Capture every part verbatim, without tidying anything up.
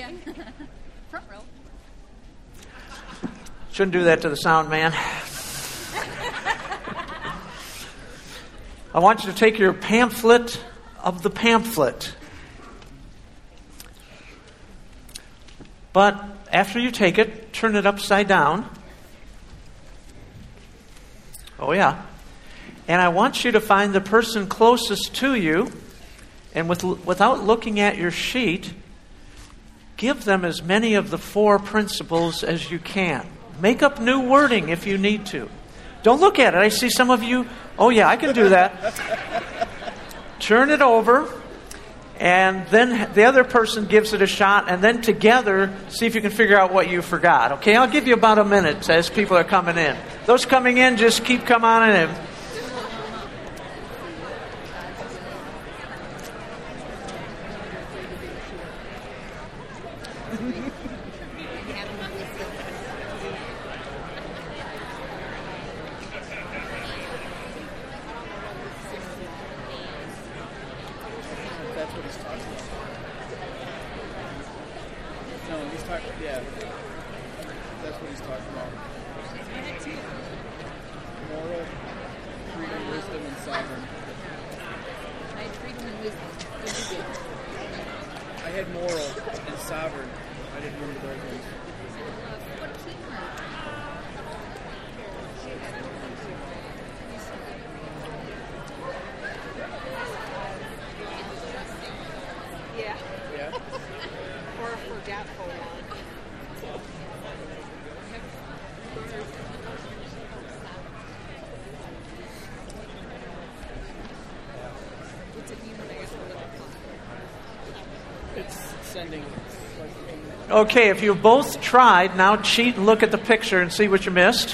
Front row. Shouldn't do that to the sound man. I want you to take your pamphlet of the pamphlet. But after you take it, turn it upside down. Oh, yeah. And I want you to find the person closest to you, and with, without looking at your sheet, give them as many of the four principles as you can. Make up new wording if you need to. Don't look at it. I see some of you, oh yeah, I can do that. Turn it over, and then the other person gives it a shot, and then together, see if you can figure out what you forgot. Okay, I'll give you about a minute as people are coming in. Those coming in, just keep coming on in. Okay, if you both tried, now cheat and look at the picture and see what you missed.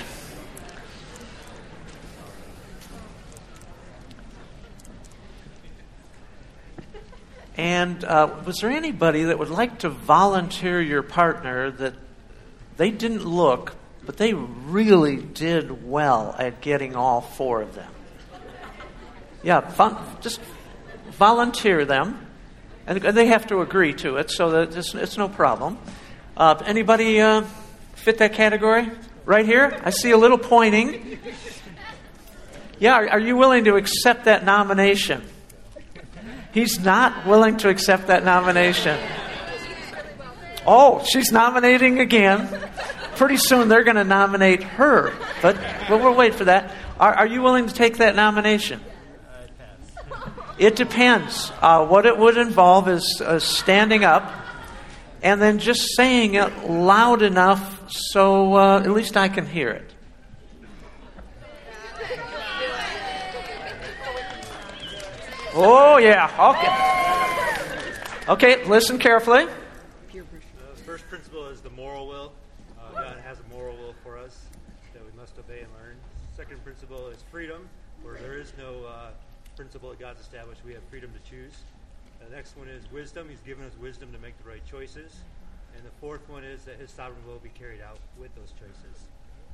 And uh, was there anybody that would like to volunteer your partner that they didn't look, but they really did well at getting all four of them? Yeah, fun, just volunteer them. And they have to agree to it, so that it's, it's no problem. Uh, anybody uh, fit that category? Right here? I see a little pointing. Yeah, are, are you willing to accept that nomination? He's not willing to accept that nomination. Oh, she's nominating again. Pretty soon they're going to nominate her, but we'll, we'll wait for that. Are, are you willing to take that nomination? It depends. Uh, what it would involve is uh, standing up and then just saying it loud enough so uh, at least I can hear it. Oh, yeah. Okay. Okay, listen carefully. The first principle is the moral will. Uh, God has a moral will for us that we must obey and learn. Second principle is freedom, where there is no uh, principle that God's established. We have freedom to choose. The next one is wisdom. He's given us wisdom to make the right choices. And the fourth one is that his sovereign will be carried out with those choices.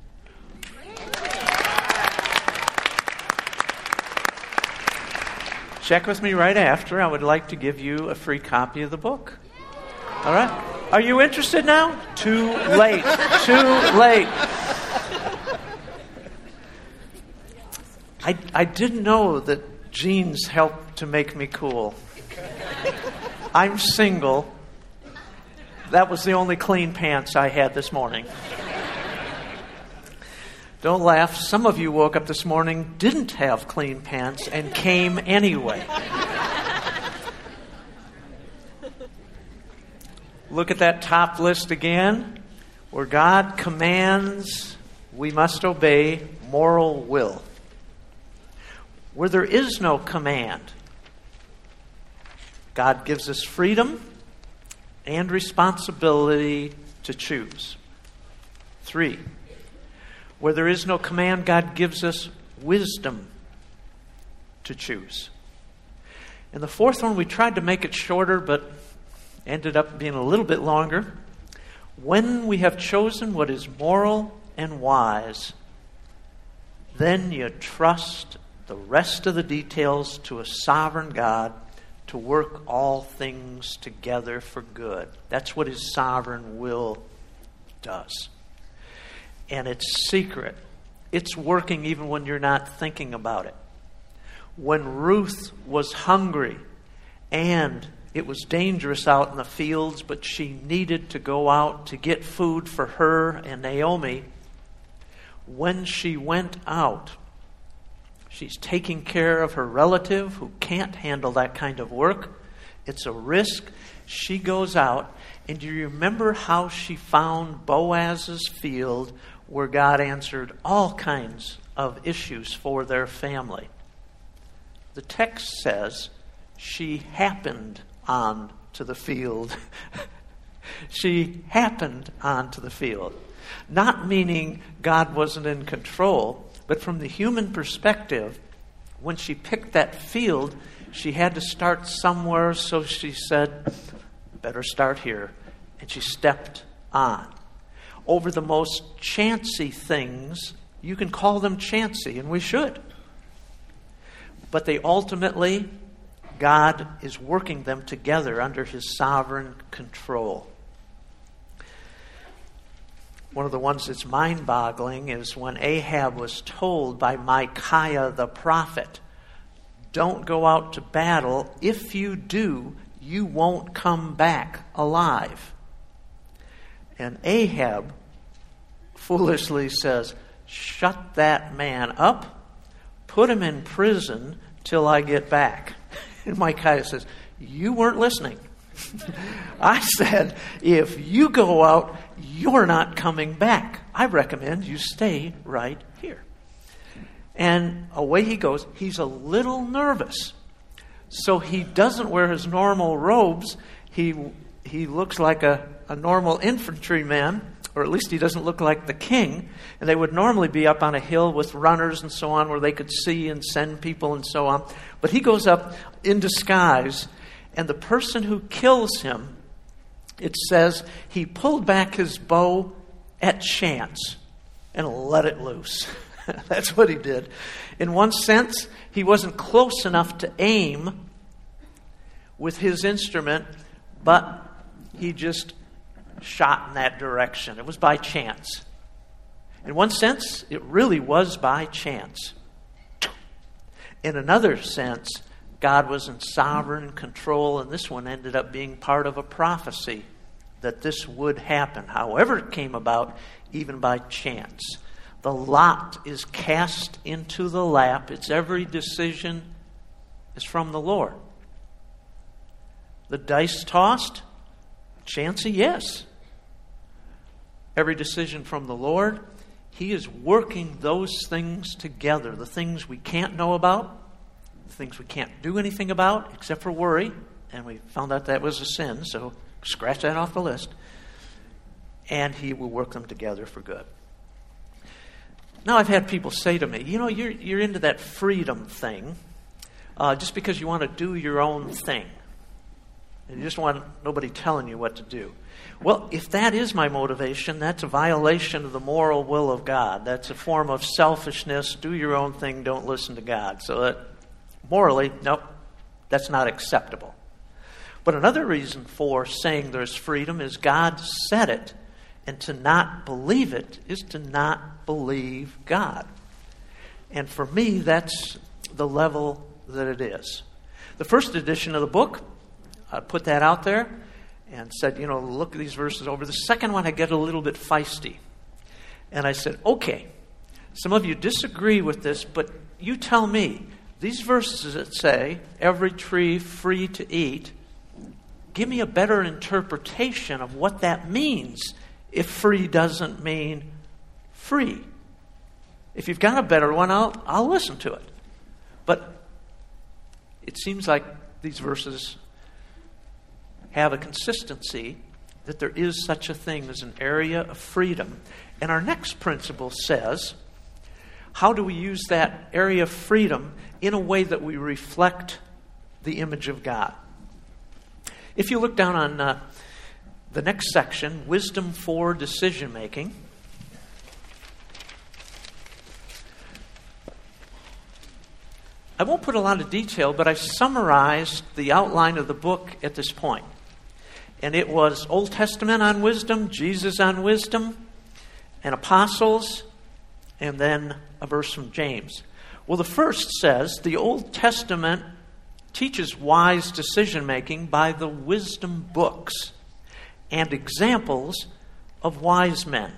Check with me right after. I would like to give you a free copy of the book. All right? Are you interested now? Too late. Too late. I, I didn't know that jeans help to make me cool. I'm single. That was the only clean pants I had this morning. Don't laugh. Some of you woke up this morning, didn't have clean pants, and came anyway. Look at that top list again. Where God commands, we must obey moral will. Where there is no command, God gives us freedom and responsibility to choose. Three, where there is no command, God gives us wisdom to choose. And the fourth one, we tried to make it shorter, but ended up being a little bit longer. When we have chosen what is moral and wise, then you trust the rest of the details to a sovereign God to work all things together for good. That's what his sovereign will does. And it's secret. It's working even when you're not thinking about it. When Ruth was hungry and it was dangerous out in the fields, but she needed to go out to get food for her and Naomi, when she went out, she's taking care of her relative who can't handle that kind of work. It's a risk. She goes out, and do you remember how she found Boaz's field where God answered all kinds of issues for their family? The text says she happened on to the field. She happened onto the field. Not meaning God wasn't in control, but from the human perspective, when she picked that field, she had to start somewhere, so she said, better start here. And she stepped on. Over the most chancy things, you can call them chancy, and we should. But they ultimately, God is working them together under his sovereign control. One of the ones that's mind-boggling is when Ahab was told by Micaiah the prophet, don't go out to battle. If you do, you won't come back alive. And Ahab foolishly says, shut that man up, put him in prison till I get back. And Micaiah says, you weren't listening. I said, if you go out, you're not coming back. I recommend you stay right here. And away he goes. He's a little nervous. So he doesn't wear his normal robes. He he looks like a, a normal infantryman, or at least he doesn't look like the king. And they would normally be up on a hill with runners and so on where they could see and send people and so on. But he goes up in disguise, and the person who kills him, it says he pulled back his bow at chance and let it loose. That's what he did. In one sense, he wasn't close enough to aim with his instrument, but he just shot in that direction. It was by chance. In one sense, it really was by chance. In another sense, God was in sovereign control, and this one ended up being part of a prophecy that this would happen, however it came about, even by chance. The lot is cast into the lap. It's every decision is from the Lord. The dice tossed, chancy, yes. Every decision from the Lord. He is working those things together. The things we can't know about, the things we can't do anything about, except for worry. And we found out that was a sin, so scratch that off the list. And he will work them together for good. Now, I've had people say to me, you know, you're you're into that freedom thing uh, just because you want to do your own thing. And you just want nobody telling you what to do. Well, if that is my motivation, that's a violation of the moral will of God. That's a form of selfishness. Do your own thing, don't listen to God. So that morally, nope, that's not acceptable. But another reason for saying there's freedom is God said it. And to not believe it is to not believe God. And for me, that's the level that it is. The first edition of the book, I put that out there and said, you know, look at these verses over. The second one, I get a little bit feisty. And I said, okay, some of you disagree with this, but you tell me, these verses that say, every tree free to eat, give me a better interpretation of what that means if free doesn't mean free. If you've got a better one, I'll, I'll listen to it. But it seems like these verses have a consistency that there is such a thing as an area of freedom. And our next principle says, how do we use that area of freedom in a way that we reflect the image of God? If you look down on uh, the next section, Wisdom for Decision Making, I won't put a lot of detail, but I summarized the outline of the book at this point. And it was Old Testament on wisdom, Jesus on wisdom, and apostles, and then a verse from James. Well, the first says the Old Testament teaches wise decision-making by the wisdom books and examples of wise men.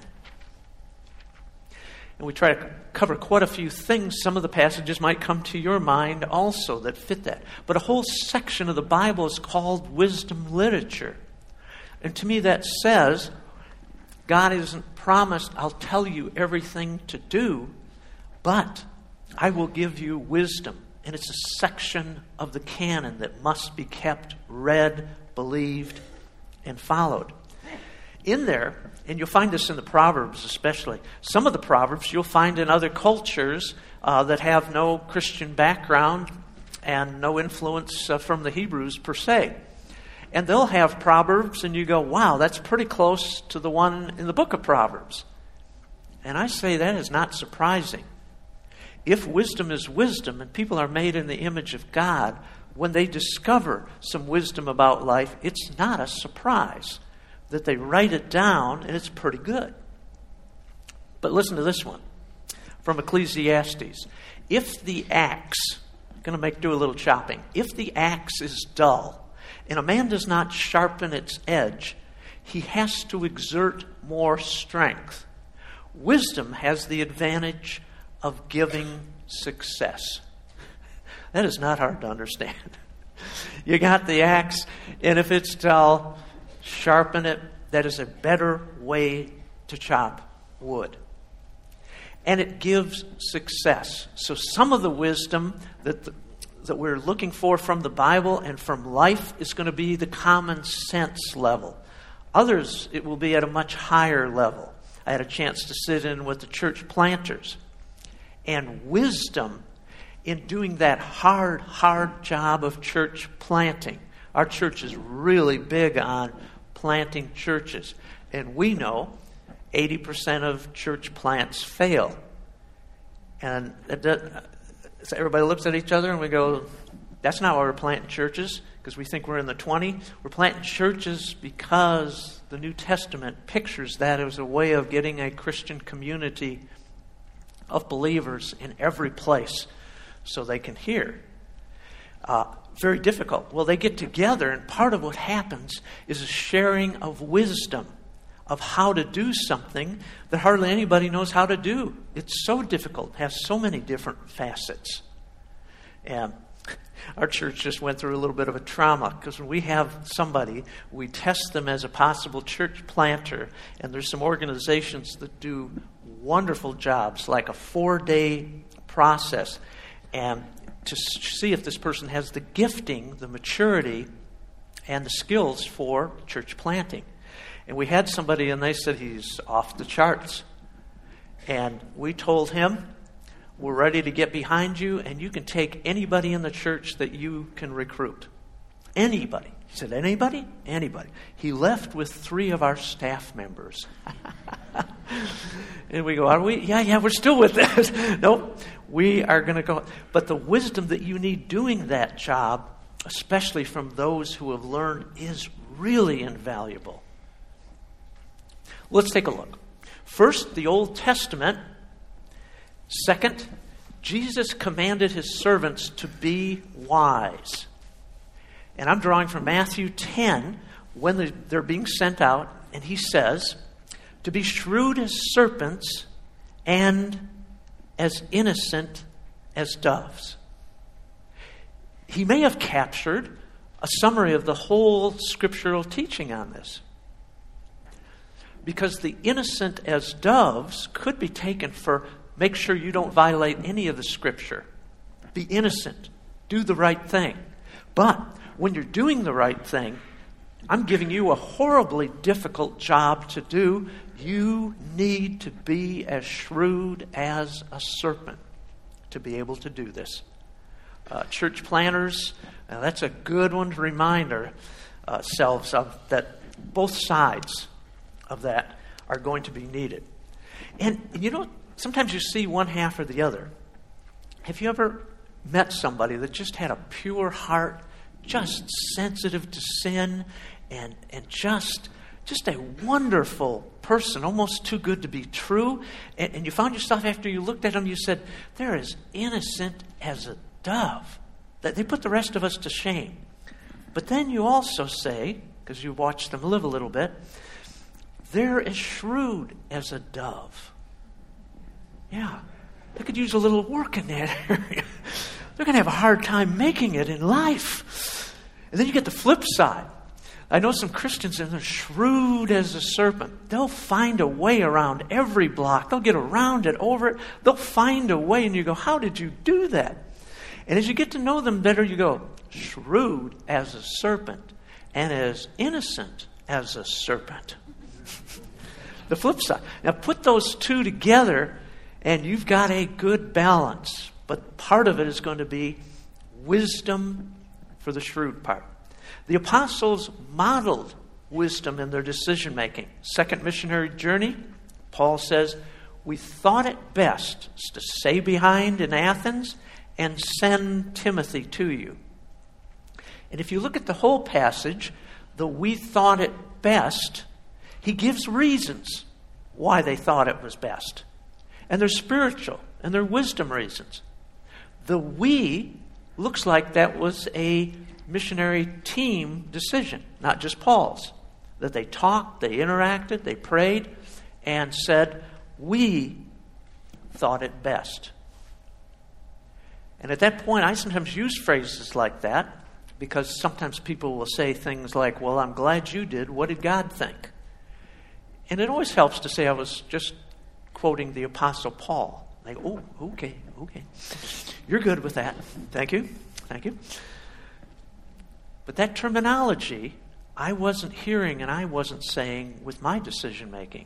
And we try to cover quite a few things. Some of the passages might come to your mind also that fit that. But a whole section of the Bible is called wisdom literature. And to me that says God isn't promised, I'll tell you everything to do, but I will give you wisdom. And it's a section of the canon that must be kept, read, believed, and followed. In there, and you'll find this in the Proverbs especially, some of the Proverbs you'll find in other cultures uh, that have no Christian background and no influence uh, from the Hebrews per se. And they'll have Proverbs and you go, wow, that's pretty close to the one in the book of Proverbs. And I say that is not surprising. If wisdom is wisdom and people are made in the image of God, when they discover some wisdom about life, it's not a surprise that they write it down, and it's pretty good. But listen to this one from Ecclesiastes. If the axe, I'm going to make do a little chopping. If the axe is dull, and a man does not sharpen its edge, he has to exert more strength. Wisdom has the advantage of giving success. That is not hard to understand. You got the axe, and if it's dull, sharpen it. That is a better way to chop wood. And it gives success. So some of the wisdom that the, that we're looking for from the Bible and from life is going to be the common sense level. Others, it will be at a much higher level. I had a chance to sit in with the church planters. And wisdom in doing that hard, hard job of church planting. Our church is really big on planting churches. And we know eighty percent of church plants fail. And it does, so everybody looks at each other and we go, that's not why we're planting churches, because we think we're in the twenty. We're planting churches because the New Testament pictures that as a way of getting a Christian community of believers in every place so they can hear. Uh, very difficult. Well, they get together, and part of what happens is a sharing of wisdom of how to do something that hardly anybody knows how to do. It's so difficult, has so many different facets. And our church just went through a little bit of a trauma, because when we have somebody, we test them as a possible church planter, and there's some organizations that do wonderful jobs, like a four-day process, and to see if this person has the gifting, the maturity, and the skills for church planting. And we had somebody, and they said he's off the charts. And we told him, we're ready to get behind you, and you can take anybody in the church that you can recruit. Anybody. He said, anybody? Anybody. He left with three of our staff members. And we go, are we? Yeah, yeah, we're still with this. Nope, we are going to go. But the wisdom that you need doing that job, especially from those who have learned, is really invaluable. Let's take a look. First, the Old Testament. Second, Jesus commanded his servants to be wise. And I'm drawing from Matthew ten, when they're being sent out, and he says, to be shrewd as serpents and as innocent as doves. He may have captured a summary of the whole scriptural teaching on this. Because the innocent as doves could be taken for make sure you don't violate any of the scripture. Be innocent. Do the right thing. But when you're doing the right thing, I'm giving you a horribly difficult job to do. You need to be as shrewd as a serpent to be able to do this. Uh, church planners, uh, that's a good one to remind ourselves of, that both sides of that are going to be needed. And you know, sometimes you see one half or the other. Have you ever met somebody that just had a pure heart, just sensitive to sin, and and just just a wonderful person, almost too good to be true. And, and you found yourself, after you looked at them, you said, they're as innocent as a dove. That they put the rest of us to shame. But then you also say, because you watched them live a little bit, they're as shrewd as a dove. Yeah, they could use a little work in that area. They're going to have a hard time making it in life. And then you get the flip side. I know some Christians, and they're shrewd as a serpent. They'll find a way around every block. They'll get around it, over it. They'll find a way, and you go, how did you do that? And as you get to know them better, you go, shrewd as a serpent and as innocent as a serpent. The flip side. Now put those two together, and you've got a good balance. But part of it is going to be wisdom for the shrewd part. The apostles modeled wisdom in their decision making. Second missionary journey, Paul says, we thought it best to stay behind in Athens and send Timothy to you. And if you look at the whole passage, the we thought it best, he gives reasons why they thought it was best. And they're spiritual, and they're wisdom reasons. The we looks like that was a missionary team decision, not just Paul's. That they talked, they interacted, they prayed, and said, we thought it best. And at that point, I sometimes use phrases like that, because sometimes people will say things like, well, I'm glad you did. What did God think? And it always helps to say I was just quoting the Apostle Paul. Like, oh, okay, okay. You're good with that. Thank you. Thank you. But that terminology, I wasn't hearing and I wasn't saying with my decision making.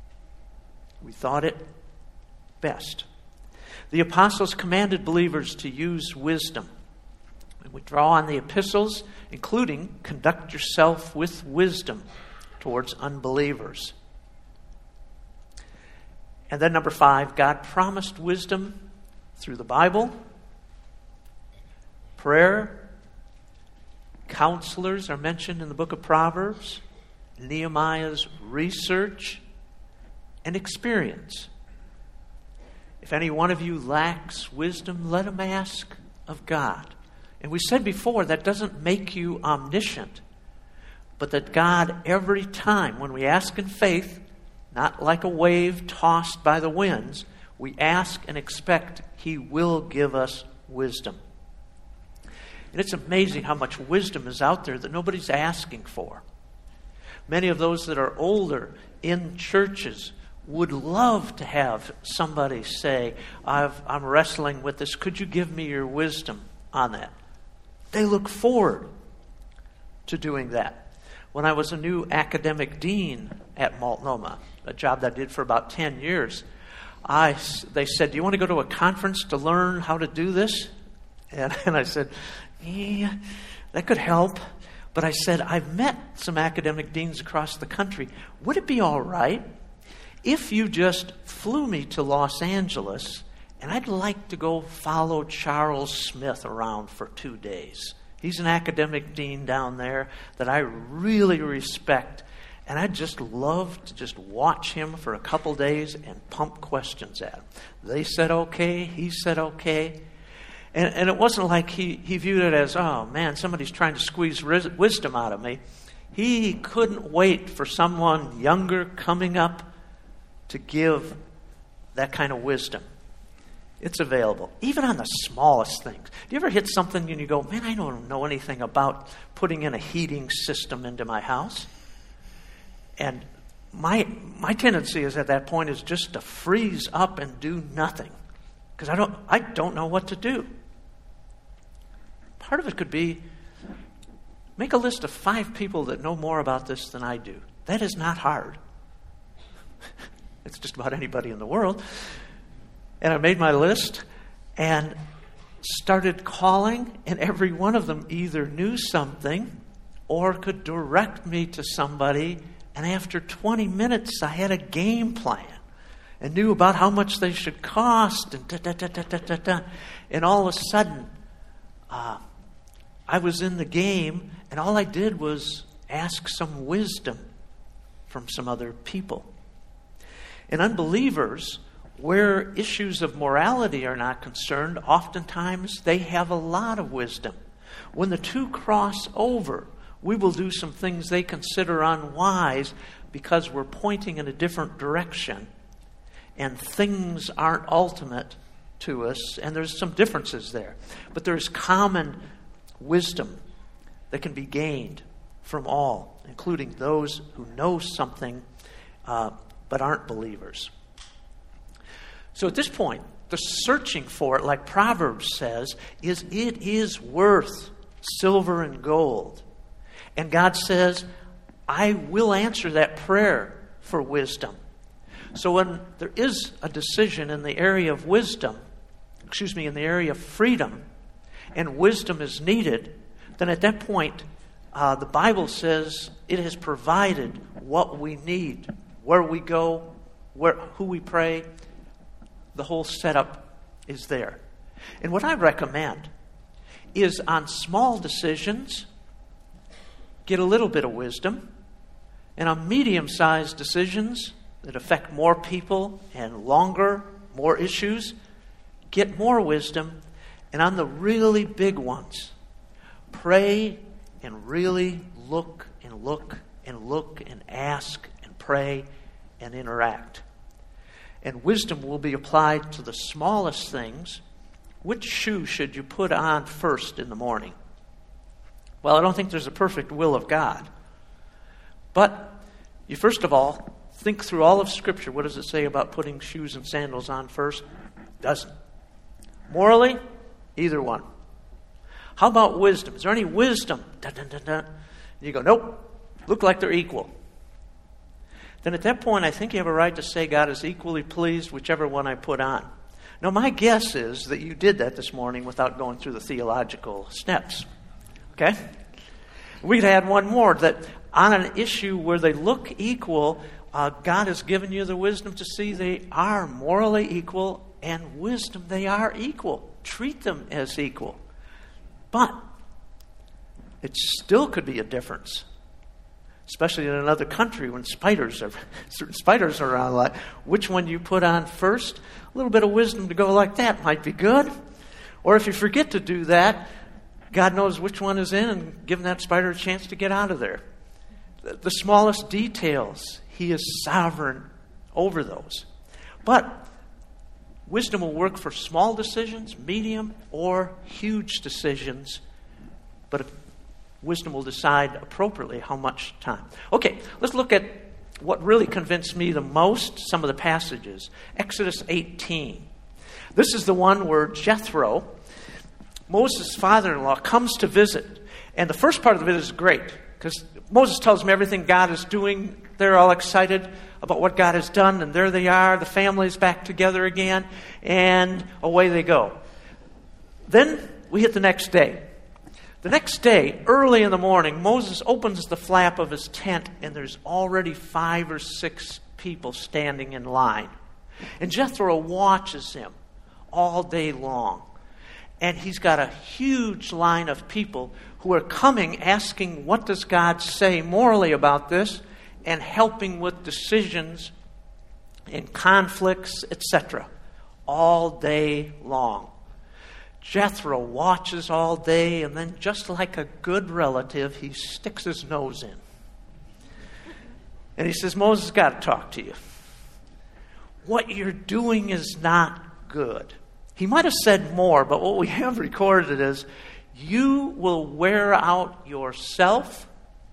We thought it best. The apostles commanded believers to use wisdom. And we draw on the epistles, including conduct yourself with wisdom towards unbelievers. And then number five, God promised wisdom through the Bible, prayer. Counselors are mentioned in the book of Proverbs, Nehemiah's research, and experience. If any one of you lacks wisdom, let him ask of God. And we said before, that doesn't make you omniscient, but that God, every time when we ask in faith, not like a wave tossed by the winds, we ask and expect He will give us wisdom. And it's amazing how much wisdom is out there that nobody's asking for. Many of those that are older in churches would love to have somebody say, I've, I'm wrestling with this. Could you give me your wisdom on that? They look forward to doing that. When I was a new academic dean at Multnomah, a job that I did for about ten years, I, they said, do you want to go to a conference to learn how to do this? And, and I said, yeah, that could help. But I said, I've met some academic deans across the country. Would it be all right if you just flew me to Los Angeles, and I'd like to go follow Charles Smith around for two days? He's an academic dean down there that I really respect, and I'd just love to just watch him for a couple days and pump questions at him. They said okay, he said okay. And, and it wasn't like he, he viewed it as, oh man, somebody's trying to squeeze ris- wisdom out of me. He couldn't wait for someone younger coming up to give that kind of wisdom. It's available, even on the smallest things. Do you ever hit something and you go, man, I don't know anything about putting in a heating system into my house? And my my tendency is at that point is just to freeze up and do nothing, because I don't I don't know what to do. Part of it could be make a list of five people that know more about this than I do. That is not hard. It's just about anybody in the world. And I made my list and started calling, and every one of them either knew something or could direct me to somebody. And after twenty minutes, I had a game plan. and knew about how much they should cost, and da da da da da da da. And all of a sudden, uh, I was in the game, and all I did was ask some wisdom from some other people. And unbelievers, where issues of morality are not concerned, oftentimes they have a lot of wisdom. When the two cross over, we will do some things they consider unwise because we're pointing in a different direction, and things aren't ultimate to us, and there's some differences there. But there's common wisdom that can be gained from all, including those who know something uh, but aren't believers. So at this point, the searching for it, like Proverbs says, is it is worth silver and gold. And God says, I will answer that prayer for wisdom. So when there is a decision in the area of wisdom, excuse me, in the area of freedom, and wisdom is needed, then at that point, uh, the Bible says it has provided what we need, where we go, where who we pray. The whole setup is there. And what I recommend is on small decisions, get a little bit of wisdom, and on medium-sized decisions that affect more people and longer, more issues, get more wisdom. And on the really big ones, pray and really look and look and look and ask and pray and interact. And wisdom will be applied to the smallest things. Which shoe should you put on first in the morning? Well, I don't think there's a perfect will of God. But you first of all, think through all of Scripture. What does it say about putting shoes and sandals on first? Doesn't. Morally, either one. How about wisdom? Is there any wisdom? Dun, dun, dun, dun. You go, nope. Look like they're equal. Then at that point, I think you have a right to say God is equally pleased whichever one I put on. Now, my guess is that you did that this morning without going through the theological steps. Okay? We could add one more, that on an issue where they look equal, uh, God has given you the wisdom to see they are morally equal, and wisdom, they are equal. Treat them as equal. But it still could be a difference, especially in another country when spiders are spiders are around a lot. Which one you put on first? A little bit of wisdom to go like that might be good. Or if you forget to do that, God knows which one is in and giving that spider a chance to get out of there. The, the smallest details, He is sovereign over those. But wisdom will work for small decisions, medium, or huge decisions. But wisdom will decide appropriately how much time. Okay, let's look at what really convinced me the most, some of the passages. Exodus eighteen. This is the one where Jethro, Moses' father-in-law, comes to visit. And the first part of it is great, because Moses tells them everything God is doing. They're all excited about what God has done, and there they are. The family's back together again, and away they go. Then we hit the next day. The next day, early in the morning, Moses opens the flap of his tent, and there's already five or six people standing in line. And Jethro watches him all day long. And he's got a huge line of people who are coming, asking, what does God say morally about this? And helping with decisions and conflicts, et cetera, all day long. Jethro watches all day, and then just like a good relative, he sticks his nose in. And he says, Moses, got to talk to you. What you're doing is not good. He might have said more, but what we have recorded is, you will wear out yourself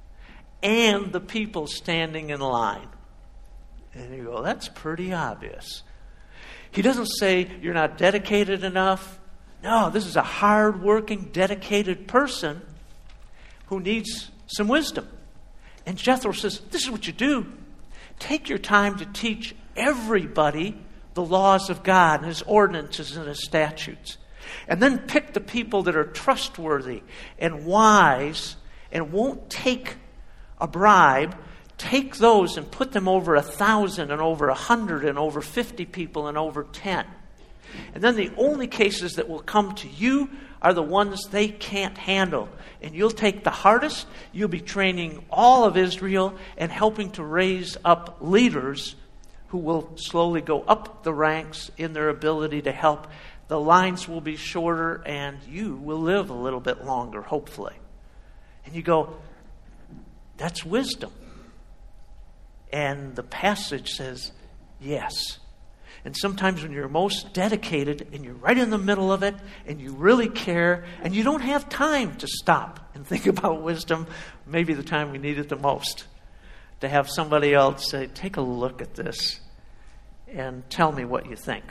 and the people standing in line. And you go, that's pretty obvious. He doesn't say you're not dedicated enough. No, this is a hard-working, dedicated person who needs some wisdom. And Jethro says, this is what you do. Take your time to teach everybody the laws of God and His ordinances and His statutes. And then pick the people that are trustworthy and wise and won't take a bribe. take those and put them over a thousand and over a hundred and over fifty people and over ten. And then the only cases that will come to you are the ones they can't handle. And you'll take the hardest. You'll be training all of Israel and helping to raise up leaders who will slowly go up the ranks in their ability to help. The lines will be shorter and you will live a little bit longer, hopefully. And you go, that's wisdom. And the passage says, yes. And sometimes when you're most dedicated and you're right in the middle of it and you really care and you don't have time to stop and think about wisdom, maybe the time we need it the most, to have somebody else say, take a look at this and tell me what you think.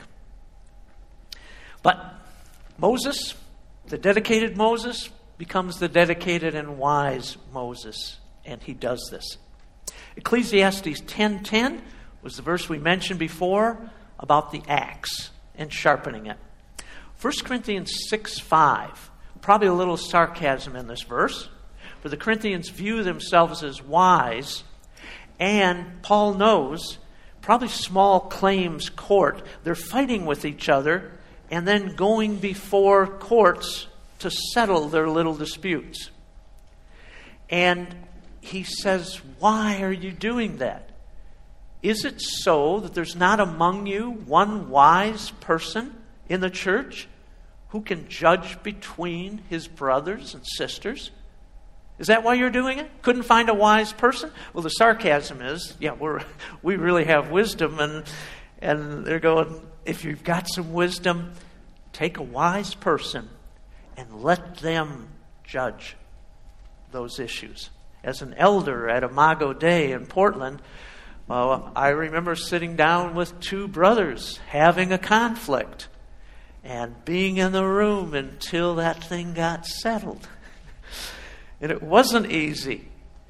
But Moses, the dedicated Moses, becomes the dedicated and wise Moses, and he does this. Ecclesiastes ten ten was the verse we mentioned before about the axe and sharpening it. First Corinthians six five, probably a little sarcasm in this verse, for the Corinthians view themselves as wise, and Paul knows, probably small claims court, they're fighting with each other and then going before courts to settle their little disputes. And he says, why are you doing that? Is it so that there's not among you one wise person in the church who can judge between his brothers and sisters? Is that why you're doing it? Couldn't find a wise person? Well, the sarcasm is, yeah, we're we really have wisdom, and and they're going, if you've got some wisdom, take a wise person and let them judge those issues. As an elder at Imago Dei in Portland, well, I remember sitting down with two brothers having a conflict and being in the room until that thing got settled. And it wasn't easy.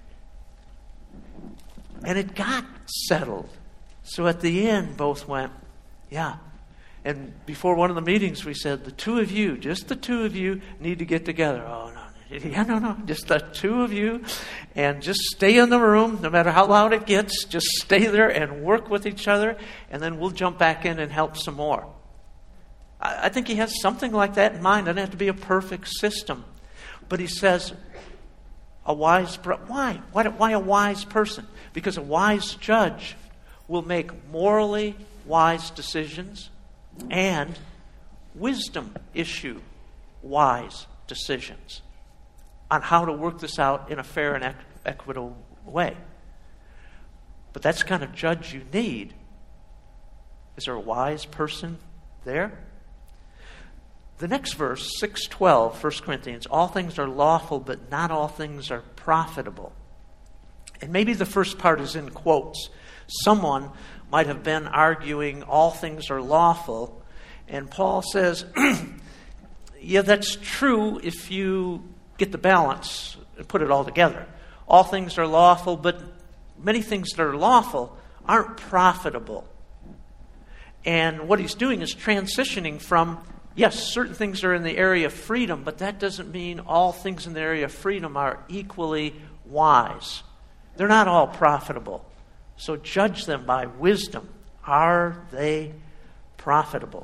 And it got settled. So at the end, both went, yeah. And before one of the meetings, we said, the two of you, just the two of you, need to get together. Oh, no. Yeah, no, no, just the two of you, and just stay in the room, no matter how loud it gets, just stay there and work with each other, and then we'll jump back in and help some more. I, I think he has something like that in mind. It doesn't have to be a perfect system. But he says, a wise, why? why? Why a wise person? Because a wise judge will make morally wise decisions and wisdom issue wise decisions on how to work this out in a fair and equ- equitable way. But that's the kind of judge you need. Is there a wise person there? The next verse, six twelve, First Corinthians, all things are lawful, but not all things are profitable. And maybe the first part is in quotes. Someone might have been arguing all things are lawful, and Paul says, yeah, that's true if you get the balance and put it all together. All things are lawful, but many things that are lawful aren't profitable. And what he's doing is transitioning from, yes, certain things are in the area of freedom, but that doesn't mean all things in the area of freedom are equally wise. They're not all profitable. So judge them by wisdom. Are they profitable?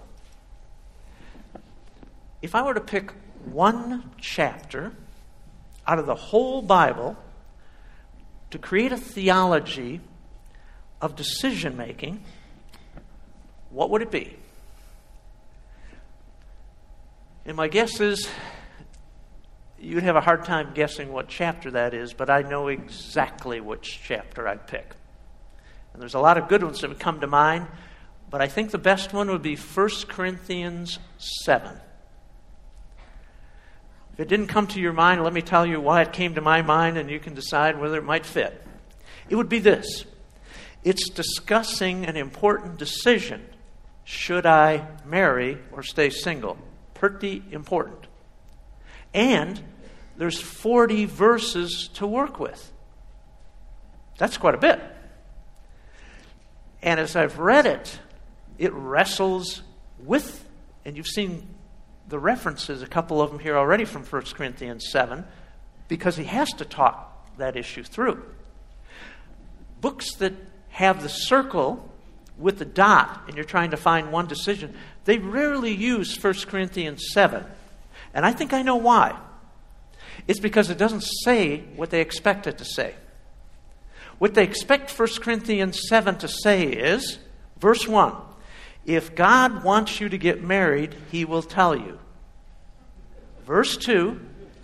If I were to pick one chapter out of the whole Bible to create a theology of decision making, what would it be? And my guess is you'd have a hard time guessing what chapter that is, but I know exactly which chapter I'd pick. And there's a lot of good ones that would come to mind, but I think the best one would be First Corinthians seven. If it didn't come to your mind, let me tell you why it came to my mind, and you can decide whether it might fit. It would be this. It's discussing an important decision. Should I marry or stay single? Pretty important. And there's forty verses to work with. That's quite a bit. And as I've read it, it wrestles with, and you've seen the references, a couple of them here already from First Corinthians seven, because he has to talk that issue through. books that have the circle with the dot and you're trying to find one decision, they rarely use First Corinthians seven. And I think I know why. It's because it doesn't say what they expect it to say. What they expect First Corinthians seven to say is, verse one, if God wants you to get married, He will tell you. Verse two,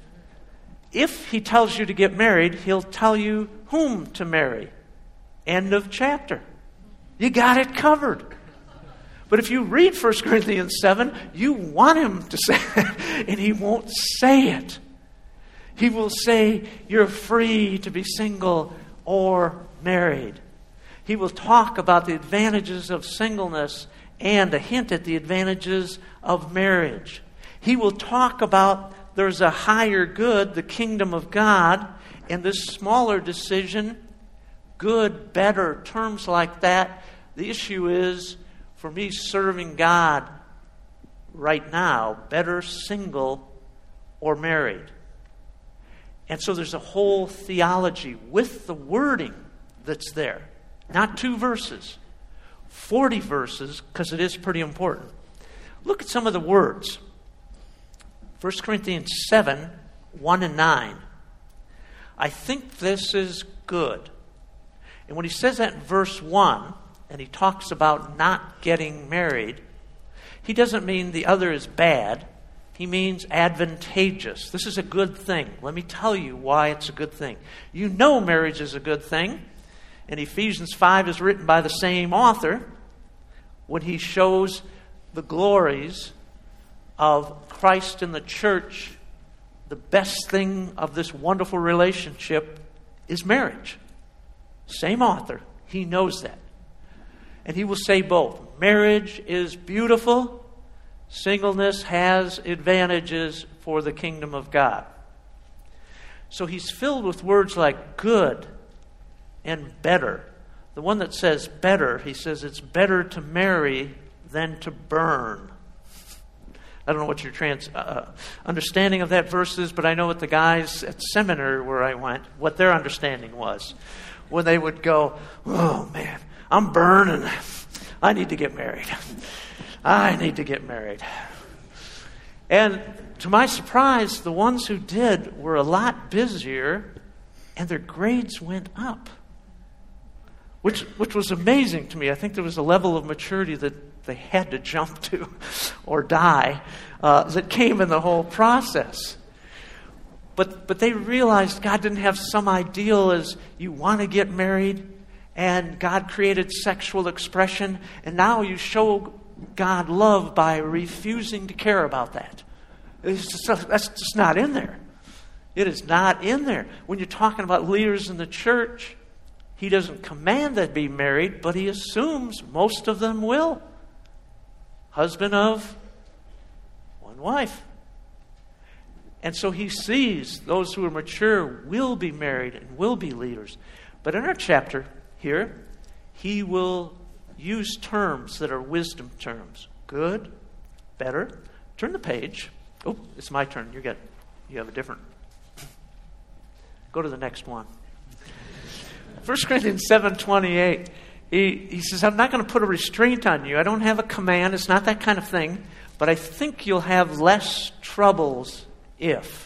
if He tells you to get married, He'll tell you whom to marry. End of chapter. You got it covered. But if you read First Corinthians seven, you want Him to say it, and He won't say it. He will say, you're free to be single or married. He will talk about the advantages of singleness and a hint at the advantages of marriage. He will talk about there's a higher good, the kingdom of God, and this smaller decision, good, better, terms like that. The issue is, for me, serving God right now, better single or married. And so there's a whole theology with the wording that's there. Not two verses, forty verses, because it is pretty important. Look at some of the words. First Corinthians seven, one and nine. I think this is good. And when he says that in verse one, and he talks about not getting married, he doesn't mean the other is bad. He means advantageous. This is a good thing. Let me tell you why it's a good thing. You know marriage is a good thing. And Ephesians five is written by the same author when he shows the glories of Christ in the church. The best thing of this wonderful relationship is marriage. Same author. He knows that. And he will say both. Marriage is beautiful. Singleness has advantages for the kingdom of God. So he's filled with words like good and better. The one that says better, he says it's better to marry than to burn. I don't know what your trans, uh, understanding of that verse is, but I know what the guys at seminary where I went, what their understanding was. When they would go, oh man, I'm burning. I need to get married. I need to get married. And to my surprise, the ones who did were a lot busier and their grades went up. Which which was amazing to me. I think there was a level of maturity that they had to jump to or die uh, that came in the whole process. But but they realized God didn't have some ideal as you want to get married and God created sexual expression and now you show God love by refusing to care about that. It's just, that's just not in there. It is not in there. When you're talking about leaders in the church, He doesn't command that be married, but He assumes most of them will. Husband of one wife. And so He sees those who are mature will be married and will be leaders. But in our chapter here, He will use terms that are wisdom terms. Good, better. Turn the page. Oh, it's my turn. You get, you have a different. Go to the next one. First Corinthians seven twenty-eight. He, he says, I'm not going to put a restraint on you. I don't have a command. It's not that kind of thing. But I think you'll have less troubles if.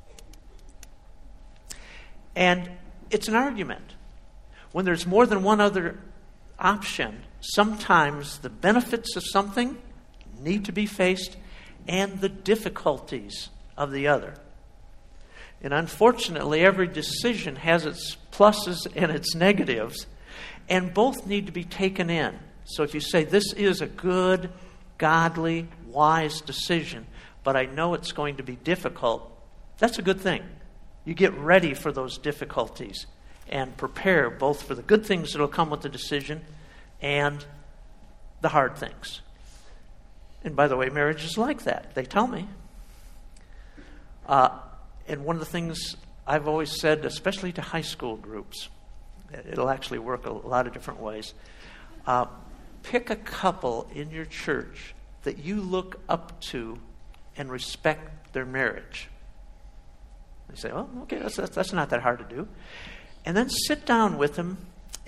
And it's an argument. When there's more than one other option, sometimes the benefits of something need to be faced and the difficulties of the other. And unfortunately, every decision has its pluses and its negatives, and both need to be taken in. So if you say, this is a good, godly, wise decision, but I know it's going to be difficult, that's a good thing. You get ready for those difficulties and prepare both for the good things that will come with the decision and the hard things. And by the way, marriage is like that. They tell me. Uh, and one of the things I've always said, especially to high school groups, it'll actually work a lot of different ways. Uh, pick a couple in your church that you look up to and respect their marriage. They say, oh, okay, that's, that's, that's not that hard to do. And then sit down with them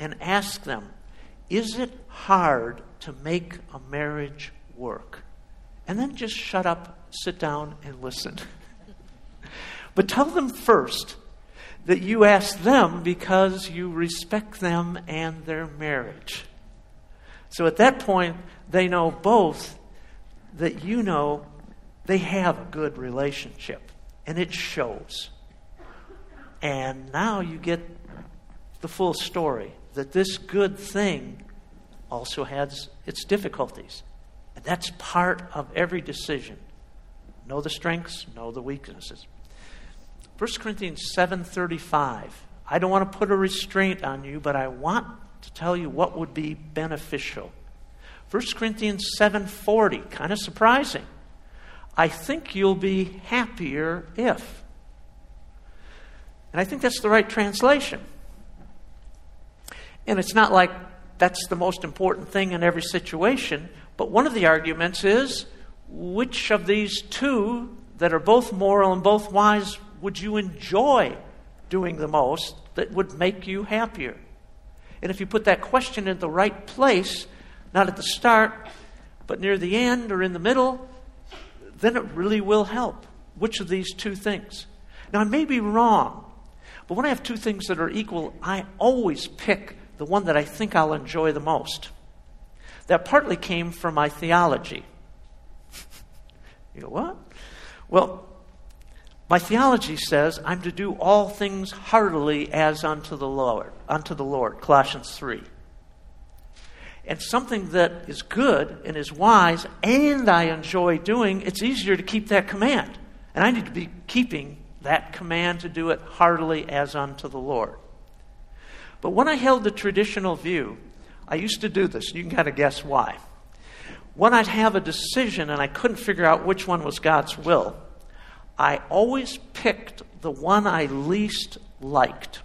and ask them, is it hard to make a marriage work? And then just shut up, sit down, and listen. But tell them first that you ask them because you respect them and their marriage. So at that point, they know both that you know they have a good relationship, and it shows. And now you get the full story, that this good thing also has its difficulties. And that's part of every decision. Know the strengths, know the weaknesses. First Corinthians seven thirty-five. I don't want to put a restraint on you, but I want to tell you what would be beneficial. First Corinthians seven forty, kind of surprising. I think you'll be happier if. And I think that's the right translation. And it's not like that's the most important thing in every situation, but one of the arguments is, which of these two that are both moral and both wise would you enjoy doing the most that would make you happier? And if you put that question in the right place, not at the start, but near the end or in the middle, then it really will help. Which of these two things? Now, I may be wrong, but when I have two things that are equal, I always pick the one that I think I'll enjoy the most. That partly came from my theology. You go, what? Well, my theology says I'm to do all things heartily as unto the Lord, unto the Lord, Colossians three. And something that is good and is wise and I enjoy doing, it's easier to keep that command. And I need to be keeping that command to do it heartily as unto the Lord. But when I held the traditional view, I used to do this. You can kind of guess why. When I'd have a decision and I couldn't figure out which one was God's will, I always picked the one I least liked.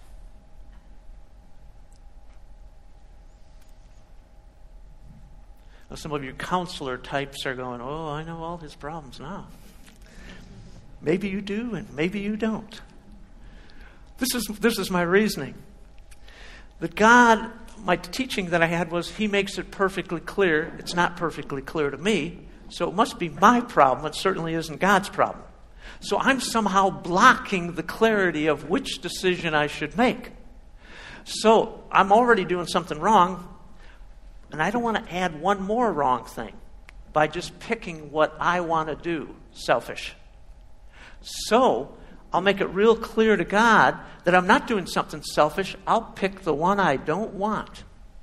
Now, some of you counselor types are going, oh, I know all his problems now. Maybe you do, and maybe you don't. This is this is my reasoning. That God, my teaching that I had was He makes it perfectly clear. It's not perfectly clear to me, so it must be my problem. It certainly isn't God's problem. So I'm somehow blocking the clarity of which decision I should make. So I'm already doing something wrong, and I don't want to add one more wrong thing by just picking what I want to do, selfish. So I'll make it real clear to God that I'm not doing something selfish. I'll pick the one I don't want.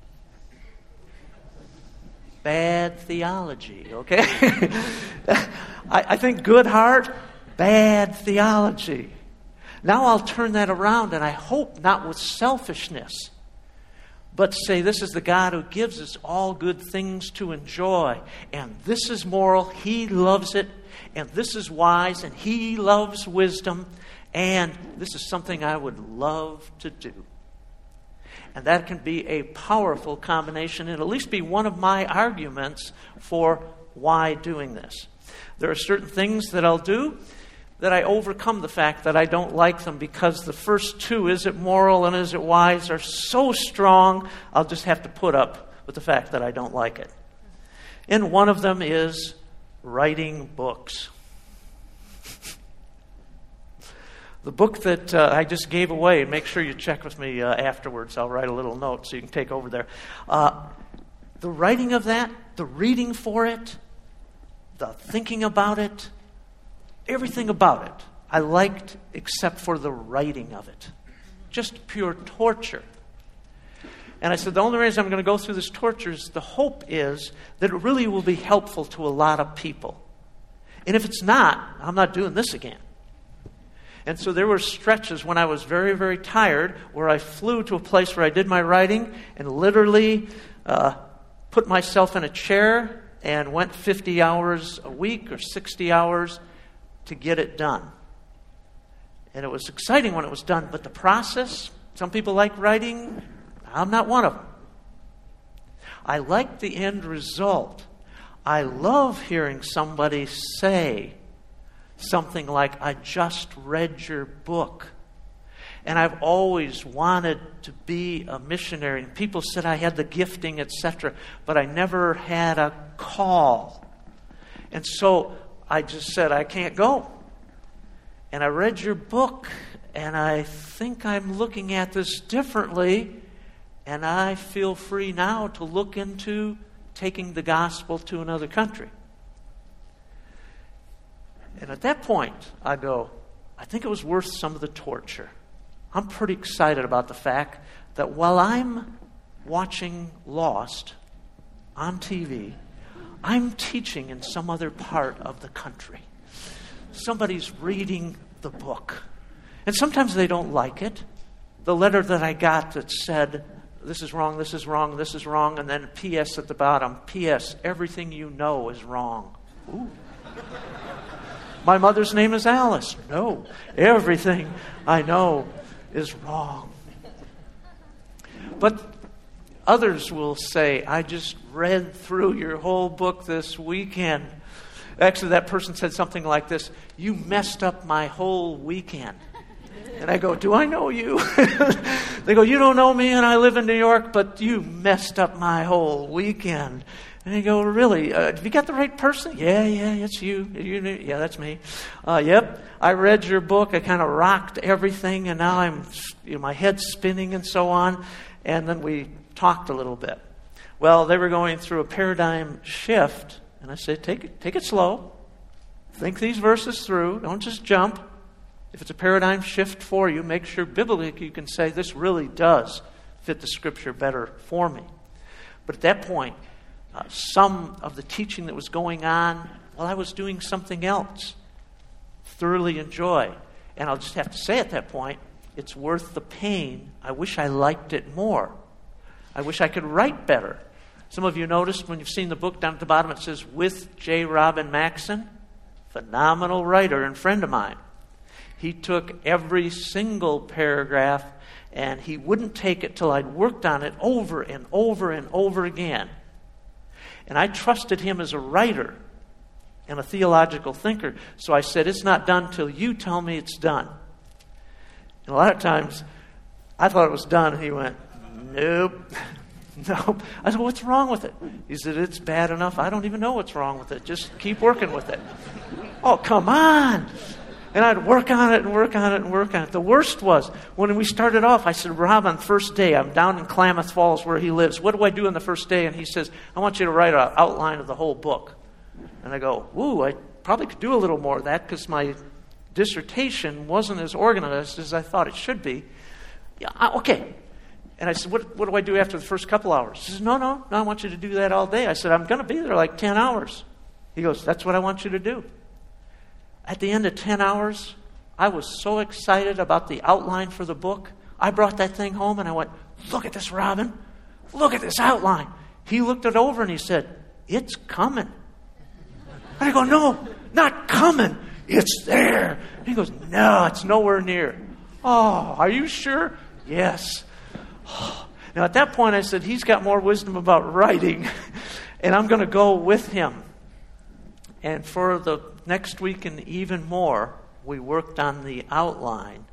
Bad theology, okay? I, I think good heart, bad theology. Now I'll turn that around, and I hope not with selfishness, but say this is the God who gives us all good things to enjoy. And this is moral. He loves it. And this is wise. And He loves wisdom. And this is something I would love to do. And that can be a powerful combination and at least be one of my arguments for why doing this. There are certain things that I'll do that I overcome the fact that I don't like them because the first two, is it moral and is it wise, are so strong, I'll just have to put up with the fact that I don't like it. And one of them is writing books. The book that uh, I just gave away, make sure you check with me uh, afterwards. I'll write a little note so you can take over there. Uh, the writing of that, the reading for it, the thinking about it, everything about it, I liked except for the writing of it. Just pure torture. And I said, the only reason I'm going to go through this torture is the hope is that it really will be helpful to a lot of people. And if it's not, I'm not doing this again. And so there were stretches when I was very, very tired where I flew to a place where I did my writing and literally uh, put myself in a chair and went fifty hours a week or sixty hours to get it done. And it was exciting when it was done, but the process, some people like writing, I'm not one of them. I like the end result. I love hearing somebody say something like, I just read your book. And I've always wanted to be a missionary. And people said I had the gifting, et cetera, but I never had a call. And so I just said, I can't go. And I read your book, and I think I'm looking at this differently, and I feel free now to look into taking the gospel to another country. And at that point, I go, I think it was worth some of the torture. I'm pretty excited about the fact that while I'm watching Lost on T V, I'm teaching in some other part of the country. Somebody's reading the book. And sometimes they don't like it. The letter that I got that said, this is wrong, this is wrong, this is wrong, and then P S at the bottom, P S, everything you know is wrong. Ooh. My mother's name is Alice. No, everything I know is wrong. But others will say, I just read through your whole book this weekend. Actually, that person said something like this, you messed up my whole weekend. And I go, do I know you? They go, you don't know me and I live in New York, but you messed up my whole weekend. And I go, really? Uh, have you got the right person? Yeah, yeah, it's you. you yeah, that's me. Uh, yep, I read your book. I kind of rocked everything, and now I'm, you know, my head's spinning and so on. And then we talked a little bit. Well, they were going through a paradigm shift, and I said, take it, take it slow. Think these verses through. Don't just jump. If it's a paradigm shift for you, make sure biblically you can say, this really does fit the Scripture better for me. But at that point, uh, some of the teaching that was going on, well, I was doing something else. Thoroughly enjoy. And I'll just have to say at that point, it's worth the pain. I wish I liked it more. I wish I could write better. Some of you noticed when you've seen the book down at the bottom, it says, with J. Robin Maxson, phenomenal writer and friend of mine. He took every single paragraph and he wouldn't take it till I'd worked on it over and over and over again. And I trusted him as a writer and a theological thinker. So I said, it's not done till you tell me it's done. And a lot of times, I thought it was done. And he went, nope. Nope. I said, what's wrong with it? He said, it's bad enough. I don't even know what's wrong with it. Just keep working with it. Oh, come on. And I'd work on it and work on it and work on it. The worst was, when we started off, I said, Rob, on first day, I'm down in Klamath Falls where he lives. What do I do on the first day? And he says, I want you to write an outline of the whole book. And I go, ooh, I probably could do a little more of that because my dissertation wasn't as organized as I thought it should be. Yeah, okay. And I said, what, what do I do after the first couple hours? He says, no, no, no, I want you to do that all day. I said, I'm going to be there like ten hours. He goes, that's what I want you to do. At the end of ten hours, I was so excited about the outline for the book. I brought that thing home and I went, look at this, Robin. Look at this outline. He looked it over and he said, it's coming. And I go, no, not coming. It's there. He goes, no, it's nowhere near. Oh, are you sure? Yes. Now, at that point, I said, he's got more wisdom about writing, and I'm going to go with him. And for the next week and even more, we worked on the outline.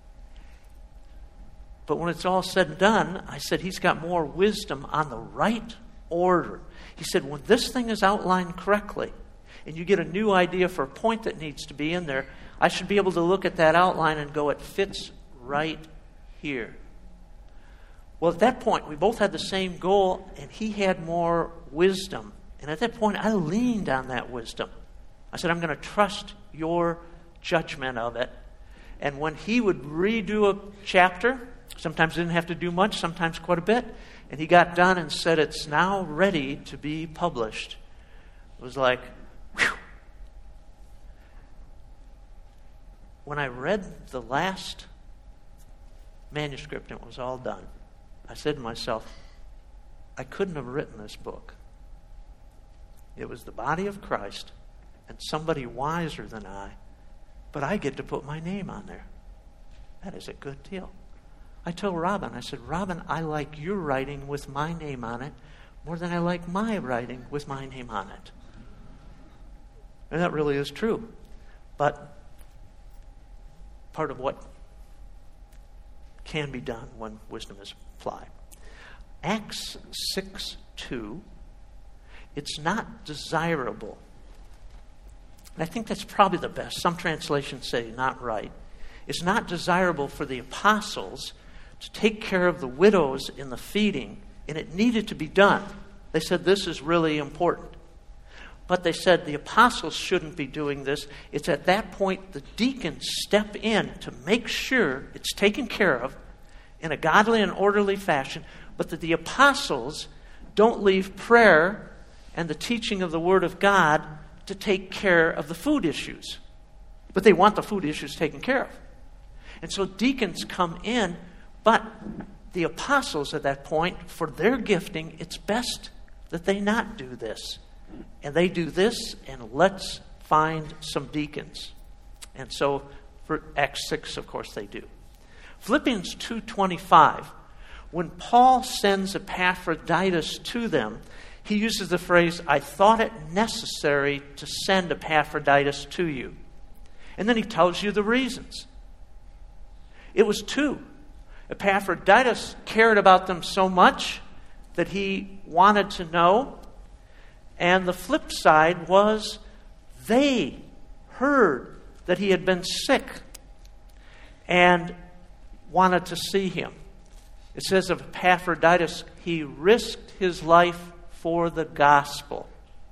But when it's all said and done, I said, he's got more wisdom on the right order. He said, when this thing is outlined correctly, and you get a new idea for a point that needs to be in there, I should be able to look at that outline and go, it fits right here. Well, at that point, we both had the same goal, and he had more wisdom. And at that point, I leaned on that wisdom. I said, I'm going to trust your judgment of it. And when he would redo a chapter, sometimes didn't have to do much, sometimes quite a bit, and he got done and said, it's now ready to be published. It was like, whew. When I read the last manuscript and it was all done, I said to myself, I couldn't have written this book. It was the body of Christ and somebody wiser than I, but I get to put my name on there. That is a good deal. I told Robin, I said, Robin, I like your writing with my name on it more than I like my writing with my name on it. And that really is true. But part of what can be done when wisdom is applied. Acts six two, it's not desirable. And I think that's probably the best. Some translations say not right. It's not desirable for the apostles to take care of the widows in the feeding, and it needed to be done. They said this is really important. But they said the apostles shouldn't be doing this. It's at that point the deacons step in to make sure it's taken care of in a godly and orderly fashion, but that the apostles don't leave prayer and the teaching of the Word of God to take care of the food issues. But they want the food issues taken care of. And so deacons come in, but the apostles at that point, for their gifting, it's best that they not do this. And they do this, and let's find some deacons. And so for Acts six, of course, they do. Philippians two twenty-five, when Paul sends Epaphroditus to them, he uses the phrase, I thought it necessary to send Epaphroditus to you. And then he tells you the reasons. It was two. Epaphroditus cared about them so much that he wanted to know. And the flip side was they heard that he had been sick and wanted to see him. It says of Epaphroditus, he risked his life for the gospel.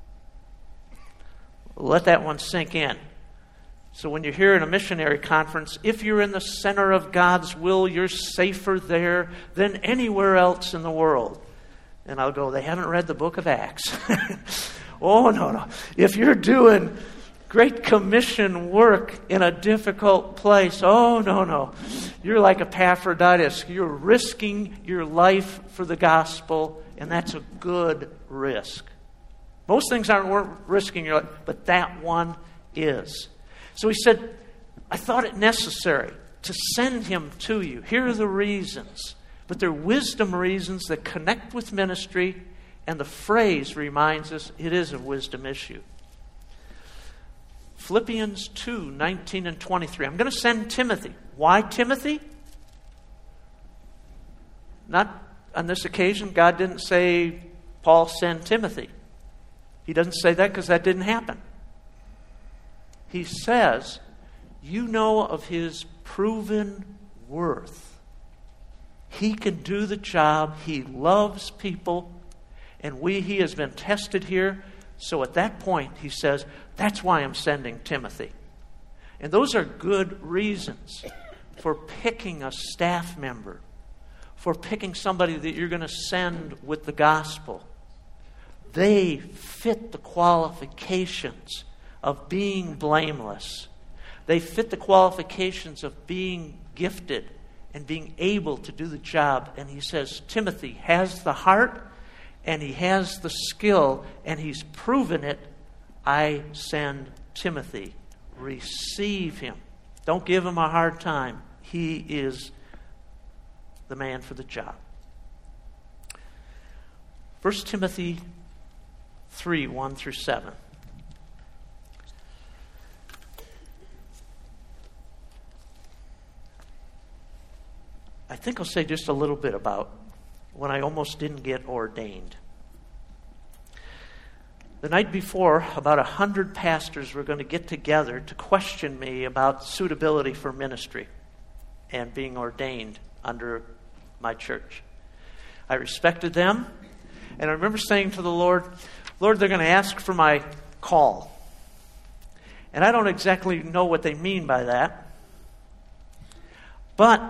Let that one sink in. So when you're here in a missionary conference, if you're in the center of God's will, you're safer there than anywhere else in the world. And I'll go, they haven't read the book of Acts. Oh, no, no. If you're doing Great Commission work in a difficult place, oh, no, no. You're like Epaphroditus. You're risking your life for the gospel, and that's a good risk. Most things aren't worth risking your life, but that one is. So he said, I thought it necessary to send him to you. Here are the reasons. But they're wisdom reasons that connect with ministry, and the phrase reminds us it is a wisdom issue. Philippians two, nineteen and twenty-three. I'm going to send Timothy. Why Timothy? Not on this occasion. God didn't say, Paul, send Timothy. He doesn't say that because that didn't happen. He says, you know of his proven worth. He can do the job. He loves people. And we, he has been tested here. So at that point, he says, that's why I'm sending Timothy. And those are good reasons for picking a staff member, for picking somebody that you're going to send with the gospel. They fit the qualifications of being blameless. They fit the qualifications of being gifted and being able to do the job. And he says, Timothy has the heart and he has the skill and he's proven it. I send Timothy. Receive him. Don't give him a hard time. He is the man for the job. First Timothy three, one through seven. I think I'll say just a little bit about when I almost didn't get ordained. The night before, about a hundred pastors were going to get together to question me about suitability for ministry and being ordained under my church. I respected them, and I remember saying to the Lord, Lord, they're going to ask for my call. And I don't exactly know what they mean by that, but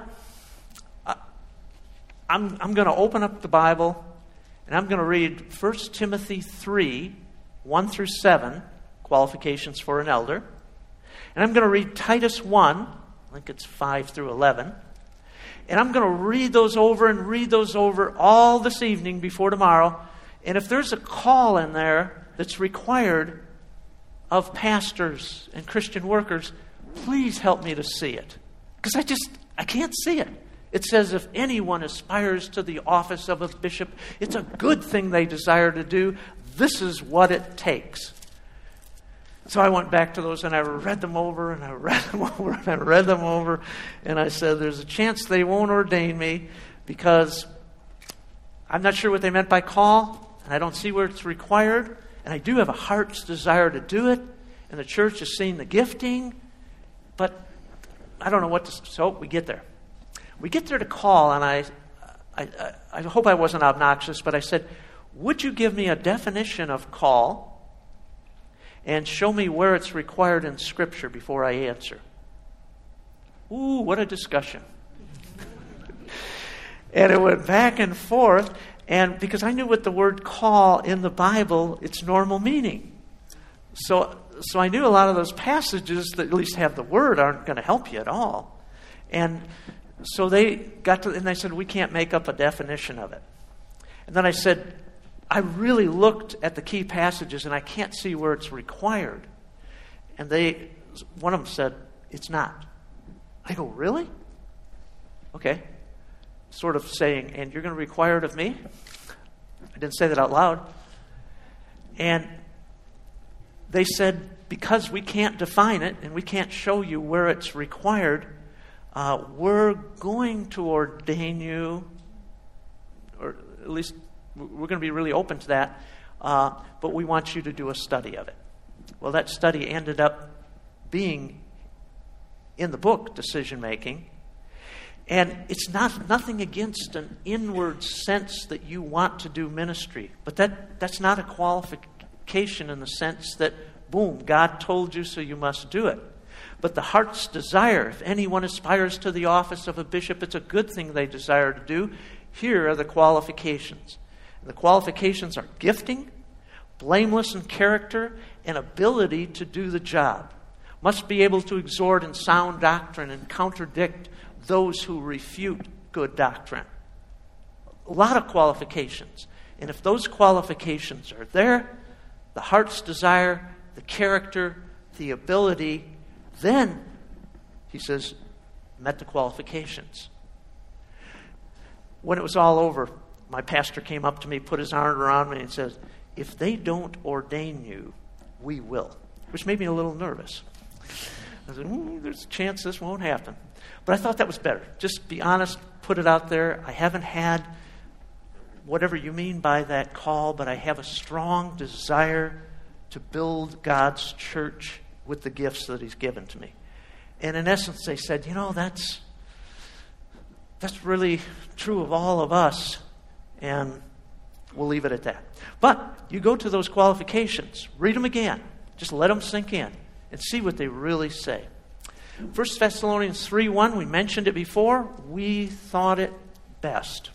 I'm, I'm going to open up the Bible, and I'm going to read First Timothy three, one through seven, qualifications for an elder. And I'm going to read Titus one, I think it's five through eleven. And I'm going to read those over and read those over all this evening before tomorrow. And if there's a call in there that's required of pastors and Christian workers, please help me to see it. Because I just, I can't see it. It says if anyone aspires to the office of a bishop, it's a good thing they desire to do. This is what it takes. So I went back to those and I read them over and I read them over and I read them over. And I said, there's a chance they won't ordain me because I'm not sure what they meant by call, and I don't see where it's required. And I do have a heart's desire to do it. And the church has seen the gifting. But I don't know what to... So we get there. We get there to call, and I, I, I, I hope I wasn't obnoxious, but I said, would you give me a definition of call and show me where it's required in Scripture before I answer? Ooh, what a discussion. And it went back and forth, and because I knew what the word call in the Bible, its normal meaning. So, so I knew a lot of those passages that at least have the word aren't going to help you at all. And so they got to, and they said, we can't make up a definition of it. And then I said, I really looked at the key passages and I can't see where it's required. And they, one of them said, it's not. I go, really? Okay. Sort of saying, and you're going to require it of me? I didn't say that out loud. And they said, because we can't define it and we can't show you where it's required, uh, we're going to ordain you, or at least we're going to be really open to that, uh, but we want you to do a study of it. Well, that study ended up being in the book, Decision Making. And it's not nothing against an inward sense that you want to do ministry. But that, that's not a qualification in the sense that, boom, God told you so you must do it. But the heart's desire, if anyone aspires to the office of a bishop, it's a good thing they desire to do. Here are the qualifications. And the qualifications are gifting, blameless in character, and ability to do the job. Must be able to exhort in sound doctrine and contradict those who refute good doctrine. A lot of qualifications. And if those qualifications are there, the heart's desire, the character, the ability, then, he says, met the qualifications. When it was all over, my pastor came up to me, put his arm around me, and says, if they don't ordain you, we will. Which made me a little nervous. I said, Ooh, there's a chance this won't happen. But I thought that was better. Just be honest, put it out there. I haven't had whatever you mean by that call, but I have a strong desire to build God's church with the gifts that He's given to me. And in essence, they said, you know, that's that's really true of all of us, and we'll leave it at that. But you go to those qualifications, read them again, just let them sink in, and see what they really say. First Thessalonians three one, we mentioned it before. We thought it best.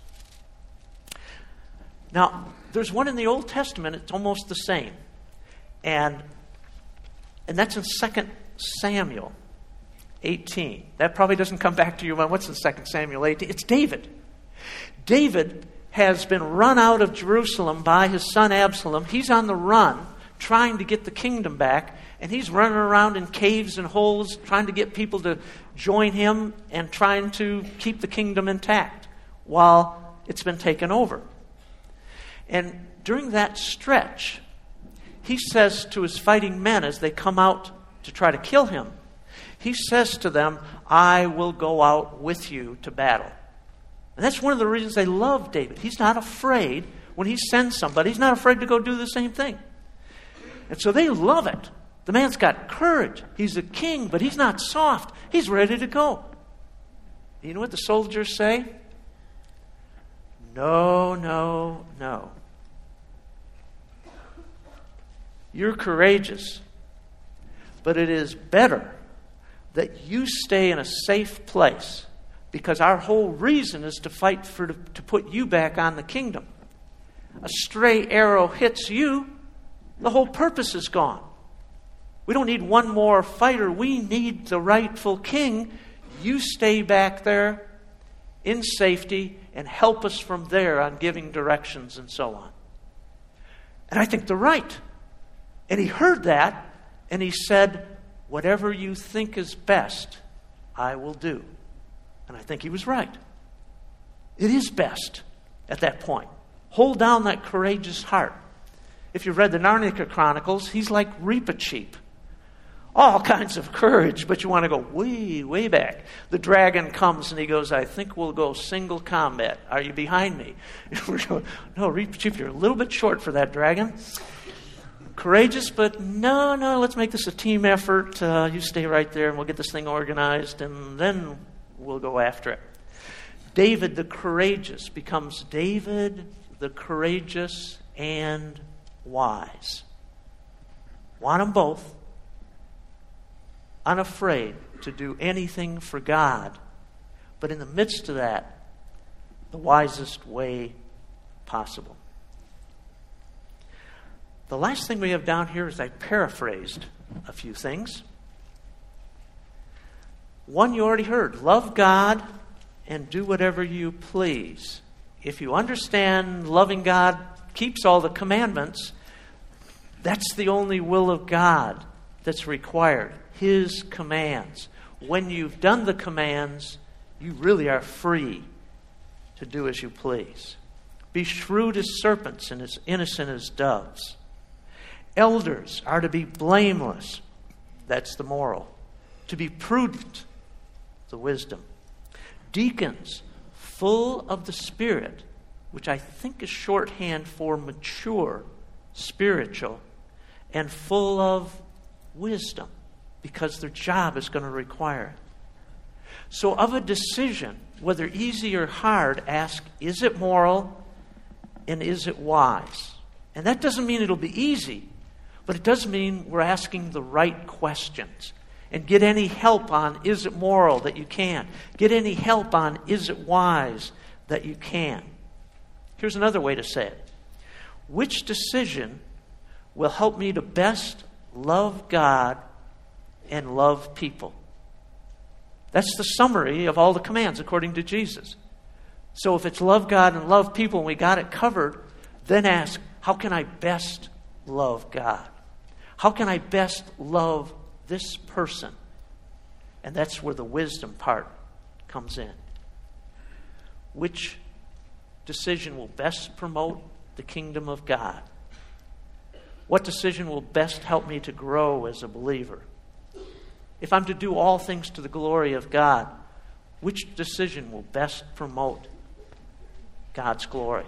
Now, there's one in the Old Testament, it's almost the same. And, and that's in Second Samuel eighteen. That probably doesn't come back to your mind. What's in Second Samuel eighteen? It's David. David has been run out of Jerusalem by his son Absalom. He's on the run, trying to get the kingdom back. And he's running around in caves and holes, trying to get people to join him and trying to keep the kingdom intact while it's been taken over. And during that stretch, he says to his fighting men as they come out to try to kill him, he says to them, I will go out with you to battle. And that's one of the reasons they love David. He's not afraid when he sends somebody. He's not afraid to go do the same thing. And so they love it. The man's got courage. He's a king, but he's not soft. He's ready to go. You know what the soldiers say? No, no, no. You're courageous, but it is better that you stay in a safe place, because our whole reason is to fight for to, to put you back on the kingdom. A stray arrow hits you, the whole purpose is gone. We don't need one more fighter. We need the rightful king. You stay back there in safety and help us from there on giving directions and so on. And I think they're right. And he heard that, and he said, whatever you think is best, I will do. And I think he was right. It is best at that point. Hold down that courageous heart. If you've read the Narnia Chronicles, he's like Reepicheep. all kinds of courage, but you want to go way, way back. The dragon comes and he goes, I think we'll go single combat. Are you behind me? No, Reaper Chief, you're a little bit short for that dragon. Courageous, but no, no, let's make this a team effort. Uh, you stay right there and we'll get this thing organized and then we'll go after it. David the courageous becomes David the courageous and wise. Want them both. Unafraid to do anything for God. But in the midst of that, the wisest way possible. The last thing we have down here is I paraphrased a few things. One you already heard. Love God and do whatever you please. If you understand loving God keeps all the commandments, that's the only will of God that's required. His commands. When you've done the commands, you really are free to do as you please. Be shrewd as serpents and as innocent as doves. Elders are to be blameless. That's the moral. To be prudent, the wisdom. Deacons, full of the Spirit, which I think is shorthand for mature, spiritual, and full of wisdom, because their job is going to require it. So of a decision, whether easy or hard, ask, is it moral and is it wise? And that doesn't mean it'll be easy, but it does mean we're asking the right questions. And get any help on, is it moral, that you can. Get any help on, is it wise, that you can. Here's another way to say it. Which decision will help me to best love God and love people? That's the summary of all the commands according to Jesus. So if it's love God and love people and we got it covered, then ask, how can I best love God? How can I best love this person? And that's where the wisdom part comes in. Which decision will best promote the kingdom of God? What decision will best help me to grow as a believer? If I'm to do all things to the glory of God, which decision will best promote God's glory?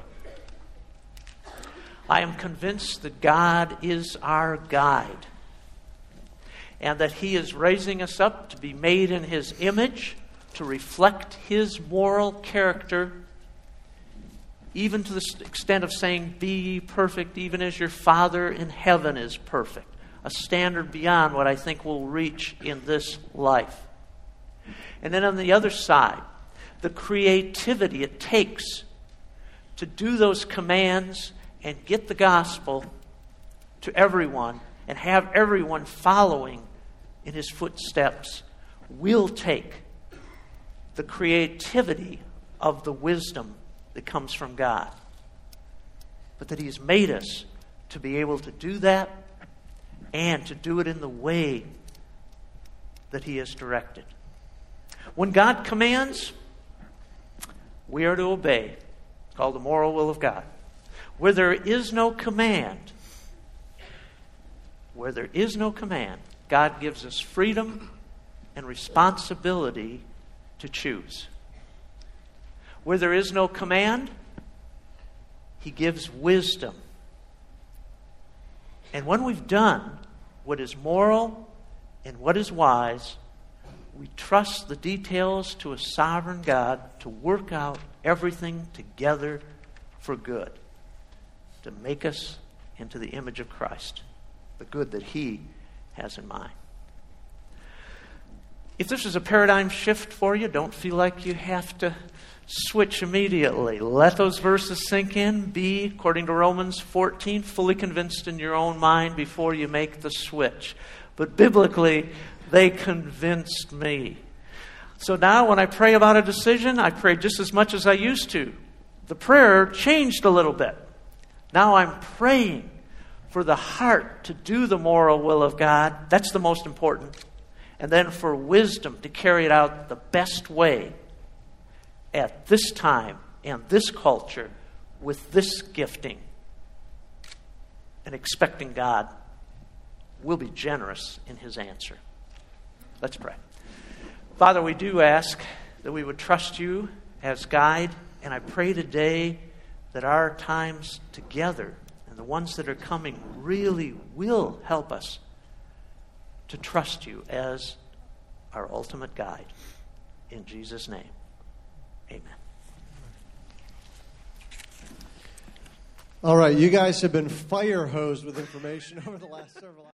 I am convinced that God is our guide and that He is raising us up to be made in His image, to reflect His moral character, even to the extent of saying, be ye perfect even as your Father in heaven is perfect. A standard beyond what I think we'll reach in this life. And then on the other side, the creativity it takes to do those commands and get the gospel to everyone and have everyone following in His footsteps will take the creativity of the wisdom that comes from God. But that He has made us to be able to do that and to do it in the way that He has directed. When God commands, we are to obey. It's called the moral will of God. Where there is no command, where there is no command, God gives us freedom and responsibility to choose. Where there is no command, He gives wisdom. And when we've done what is moral and what is wise, we trust the details to a sovereign God to work out everything together for good, to make us into the image of Christ, the good that He has in mind. If this is a paradigm shift for you, don't feel like you have to switch immediately. Let those verses sink in. Be, according to Romans fourteen, fully convinced in your own mind before you make the switch. But biblically, they convinced me. So now when I pray about a decision, I pray just as much as I used to. The prayer changed a little bit. Now I'm praying for the heart to do the moral will of God. That's the most important. And then for wisdom to carry it out the best way at this time and this culture with this gifting, and expecting God we'll be generous in his answer. Let's pray. Father, we do ask that we would trust you as guide, and I pray today that our times together and the ones that are coming really will help us to trust you as our ultimate guide. In Jesus' name, amen. All right, you guys have been fire hosed with information over the last several hours.